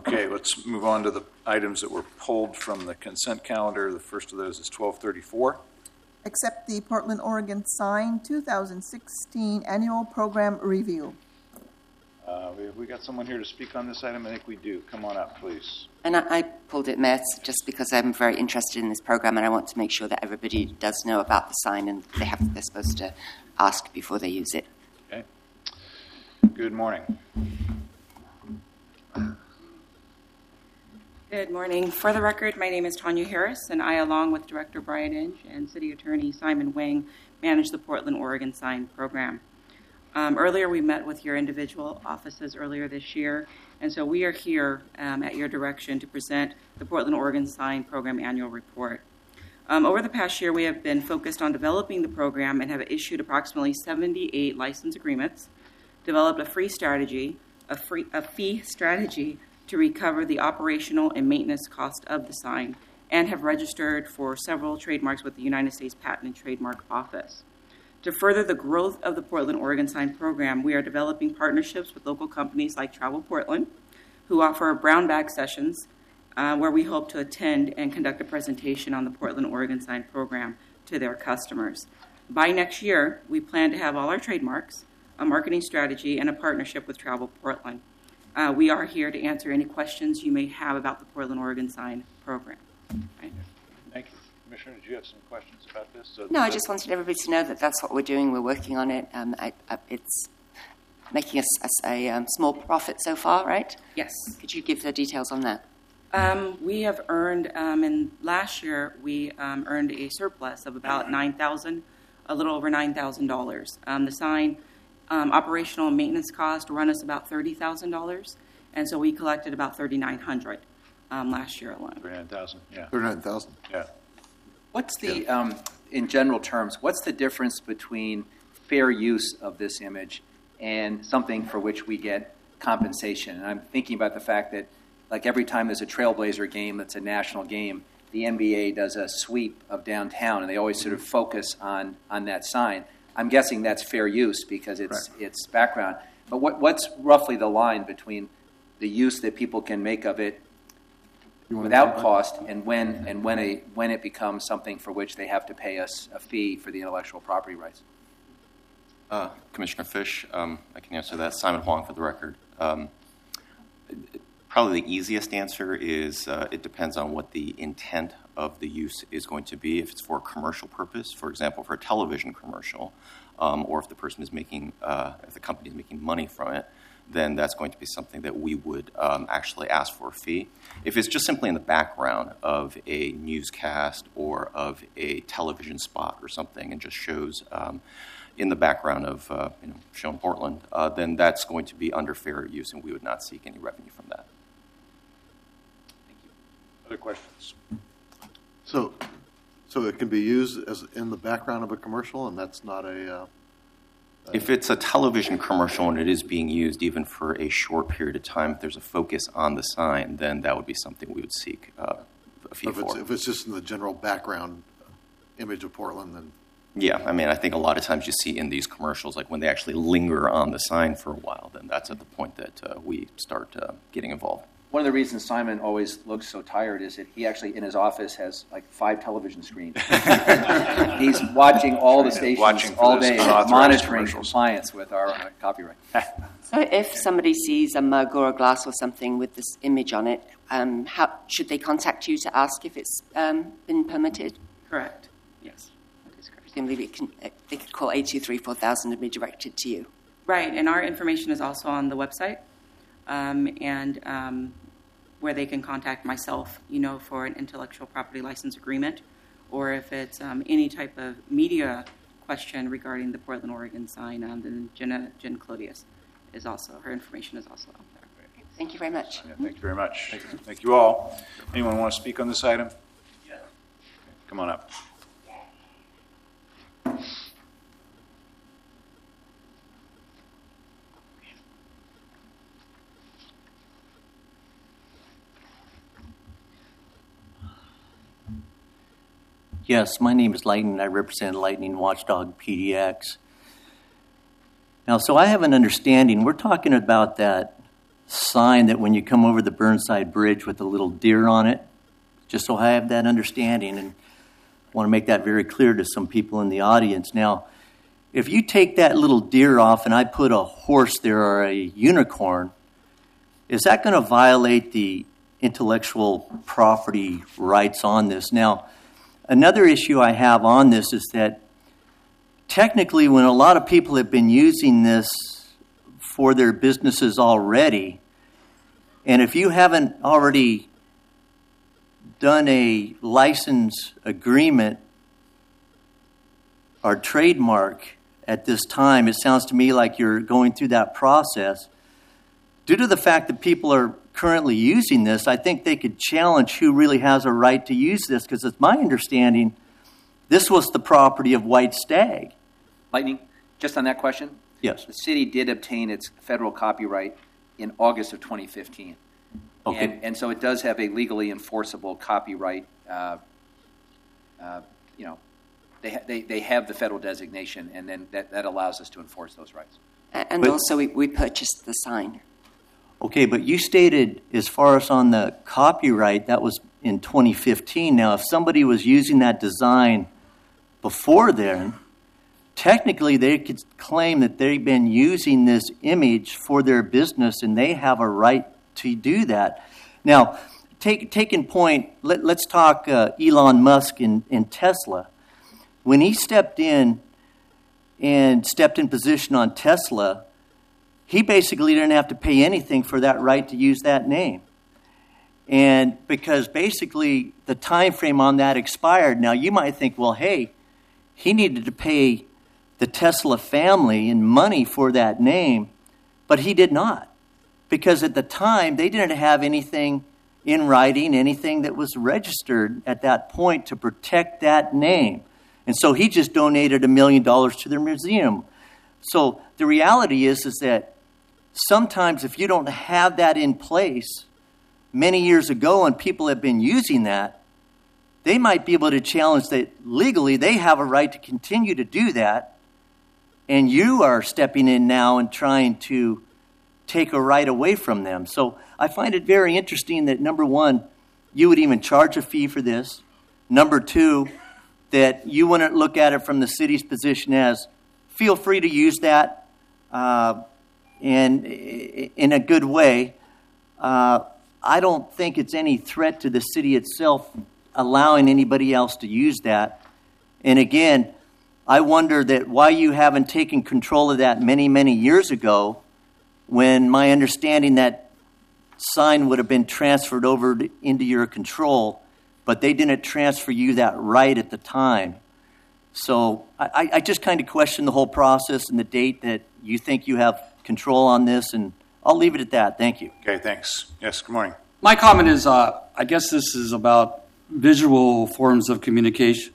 Okay, let's move on to the items that were pulled from the consent calendar. The first of those is 1234. Accept the Portland, Oregon Sign 2016 Annual Program Review. Have we got someone here to speak on this item? I think we do. Come on up, please. And I pulled it, Matt, just because I'm very interested in this program and I want to make sure that everybody does know about the sign and they're supposed to ask before they use it. Okay. Good morning. Good morning. For the record, my name is Tanya Harris, and I, along with Director Brian Inge and City Attorney Simon Wang, manage the Portland, Oregon Sign Program. Earlier, we met with your individual offices earlier this year, and so we are here at your direction to present the Portland, Oregon Sign Program Annual Report. Over the past year, we have been focused on developing the program and have issued approximately 78 license agreements, developed a fee strategy to recover the operational and maintenance cost of the sign, and have registered for several trademarks with the United States Patent and Trademark Office. To further the growth of the Portland, Oregon Sign Program, we are developing partnerships with local companies like Travel Portland, who offer brown bag sessions where we hope to attend and conduct a presentation on the Portland, Oregon Sign Program to their customers. By next year, we plan to have all our trademarks, a marketing strategy, and a partnership with Travel Portland. We are here to answer any questions you may have about the Portland, Oregon Sign Program. Right. Thank you. Commissioner, did you have some questions about this? No, I just wanted everybody to know that that's what we're doing. We're working on it. It's making us a small profit so far, right? Yes. Could you give the details on that? We have earned, and last year we earned a surplus of about $9,000, a little over $9,000. The sign operational and maintenance cost run us about $30,000, and so we collected about $3,900 last year alone. $39,000, yeah. $39,000. Yeah. What's the, in general terms, what's the difference between fair use of this image and something for which we get compensation? And I'm thinking about the fact that, like, every time there's a Trailblazer game that's a national game, the NBA does a sweep of downtown, and they always sort of focus on that sign. I'm guessing that's fair use because it's background. But what's roughly the line between the use that people can make of it without cost and when it becomes something for which they have to pay us a fee for the intellectual property rights? Commissioner Fish, I can answer that. Simon Huang for the record. Probably the easiest answer is it depends on what the intent of the use is going to be. If it's for a commercial purpose, for example, for a television commercial, or if the person is making, if the company is making money from it, then that's going to be something that we would actually ask for a fee. If it's just simply in the background of a newscast or of a television spot or something and just shows in the background of show in Portland, then that's going to be under fair use and we would not seek any revenue from that. Thank you. Other questions? So it can be used as in the background of a commercial, and that's not a... If it's a television commercial and it is being used even for a short period of time, if there's a focus on the sign, then that would be something we would seek a fee for. If it's just in the general background image of Portland, then... Yeah, I mean, I think a lot of times you see in these commercials, like when they actually linger on the sign for a while, then that's at the point that we start getting involved. One of the reasons Simon always looks so tired is that he actually, in his office, has like 5 television screens. He's watching all the stations all day, monitoring compliance with our copyright. So if somebody sees a mug or a glass or something with this image on it, how should they contact you to ask if it's been permitted? Correct. Yes, that is correct. Presumably they could call 823-4000 and be directed to you. Right, and our information is also on the website. And where they can contact myself, for an intellectual property license agreement, or if it's any type of media question regarding the Portland, Oregon sign, then Jen Clodius is also, her information is also out there. Thank you very much. Yeah, thank you very much. Thank you all. Anyone want to speak on this item? Yeah. Come on up. Yes, my name is Lightning. I represent Lightning Watchdog PDX. Now, so I have an understanding. We're talking about that sign that when you come over the Burnside Bridge with the little deer on it, just so I have that understanding, and I want to make that very clear to some people in the audience. Now, if you take that little deer off and I put a horse there or a unicorn, is that going to violate the intellectual property rights on this? Now, another issue I have on this is that technically when a lot of people have been using this for their businesses already, and if you haven't already done a license agreement or trademark at this time, it sounds to me like you're going through that process. Due to the fact that people are currently using this, I think they could challenge who really has a right to use this, because it's my understanding this was the property of White Stag. Lightning, just on that question? Yes. The city did obtain its federal copyright in August of 2015. Okay. And so it does have a legally enforceable copyright. They have the federal designation, and then that allows us to enforce those rights. And But- also, we purchased the sign. Okay, but you stated as far as on the copyright, that was in 2015. Now, if somebody was using that design before then, technically they could claim that they've been using this image for their business and they have a right to do that. Now, taking point, let's talk Elon Musk and Tesla. When he stepped in position on Tesla, he basically didn't have to pay anything for that right to use that name. And because basically the time frame on that expired. Now you might think, well, hey, he needed to pay the Tesla family in money for that name, but he did not. Because at the time, they didn't have anything in writing, anything that was registered at that point to protect that name. And so he just donated $1 million to their museum. So the reality is that sometimes if you don't have that in place many years ago and people have been using that, they might be able to challenge that legally they have a right to continue to do that, and you are stepping in now and trying to take a right away from them. So I find it very interesting that, number one, you would even charge a fee for this. Number two, that you wouldn't look at it from the city's position as, feel free to use that and in a good way. I don't think it's any threat to the city itself allowing anybody else to use that. And again, I wonder that why you haven't taken control of that many, many years ago, when my understanding that sign would have been transferred over into your control, but they didn't transfer you that right at the time. So I just kind of question the whole process and the date that you think you have control on this, and I'll leave it at that. Thank you. Okay, thanks. Yes, good morning. My comment is, I guess this is about visual forms of communication.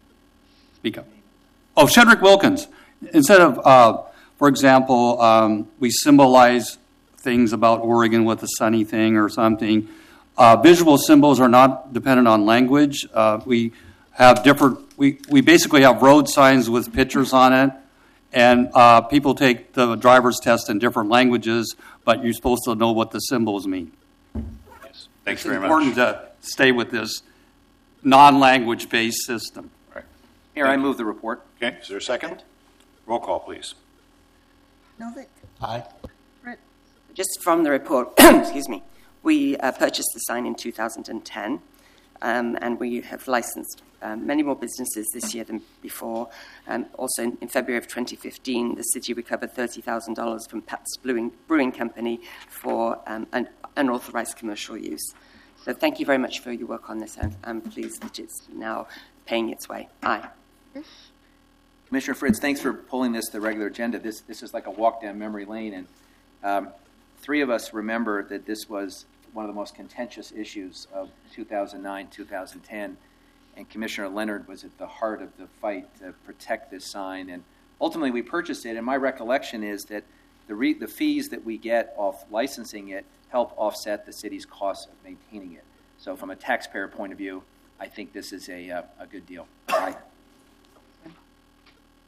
Speak up. Oh, Shedrick Wilkins. Instead of, for example, we symbolize things about Oregon with a sunny thing or something. Visual symbols are not dependent on language. We have different. We basically have road signs with pictures on it, and people take the driver's test in different languages, but you're supposed to know what the symbols mean. Yes, thanks It's very much. important to stay with this non-language based system. Right. Mayor, I move the report. Okay, is there a second? Roll call, please. Novick? Aye. Britt? Just from the report, excuse me, we purchased the sign in 2010, and we have licensed many more businesses this year than before. Also, in February of 2015, the city recovered $30,000 from Pabst Brewing Company for an unauthorized commercial use. So thank you very much for your work on this, and I'm pleased that it's now paying its way. Aye. Commissioner Fritz, thanks for pulling this to the regular agenda. This is like a walk down memory lane, and three of us remember that this was one of the most contentious issues of 2009, 2010, and Commissioner Leonard was at the heart of the fight to protect this sign, and ultimately we purchased it, and my recollection is that the fees that we get off licensing it help offset the city's costs of maintaining it. So from a taxpayer point of view, I think this is a good deal. Aye.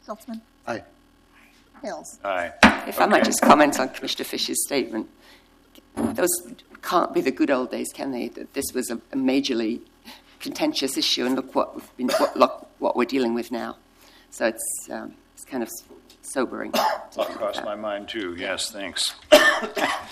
Saltzman? Aye. Hales? Aye. If I might just comment on Commissioner Fisher's statement. those can't be the good old days, can they? That this was a majorly contentious issue, and look what we're dealing with now. So it's kind of sobering. Thought crossed my mind too. Yes, thanks.